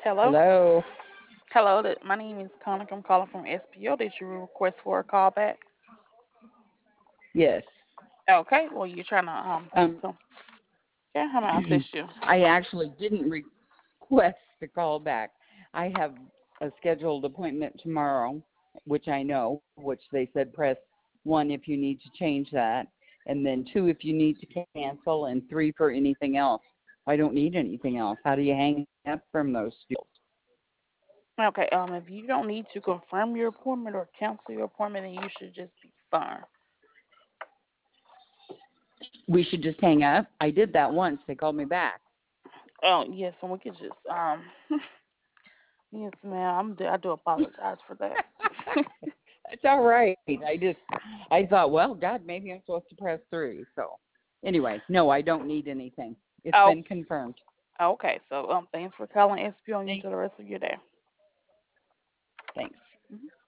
Hello. Hello. Hello. My name is Connor. I'm calling from SPO. Did you request for a call back? Yes. Okay. Well, you're trying to Um, come. Okay. How may I assist you? I actually didn't request a call back. I have a scheduled appointment tomorrow, which I know, which they said press 1 if you need to change that, and then 2 if you need to cancel, and 3 for anything else. I don't need anything else. How do you hang up from those fields? Okay. If you don't need to confirm your appointment or cancel your appointment, then you should just be fine. We should just hang up. I did that once. They called me back. Oh yes, and we could just Yes, ma'am. I do apologize for that. It's all right. I thought, well, God, maybe I'm supposed to press 3. So anyway, no, I don't need anything. It's Oh. been confirmed. Okay. So thanks for calling SPO and you Thanks. enjoy the rest of your day. Thanks. Mhm.